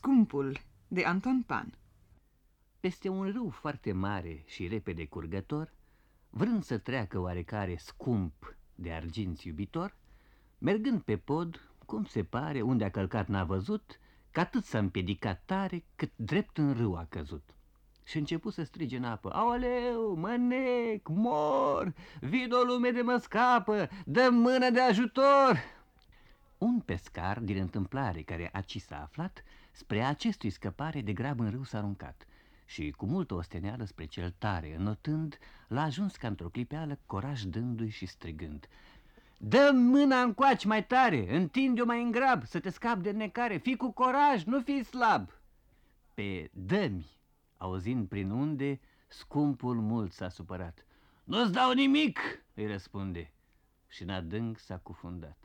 Scumpul, de Anton Pan. Peste un râu foarte mare și repede curgător, vrând să treacă oarecare scump de arginți iubitor, mergând pe pod, cum se pare, unde a călcat n-a văzut, că atât s-a împiedicat tare, cât drept în râu a căzut. Și început să strige în apă: aoleu, mănec, mor, vino lume de mă scapă, dă mână de ajutor! Un pescar din întâmplare care aci s-a aflat, spre acestui scăpare de grab în râu s-a aruncat și cu multă osteneală spre cel tare înotând, l-a ajuns ca într-o clipeală, coraj dându-i și strigând: dă mâna încoaci mai tare, întinde-o mai în grab, să te scapi de necare, fii cu coraj, nu fii slab! Pe dă-mi, auzind prin unde, scumpul mult s-a supărat. Nu-ți dau nimic, îi răspunde, și în adânc s-a cufundat.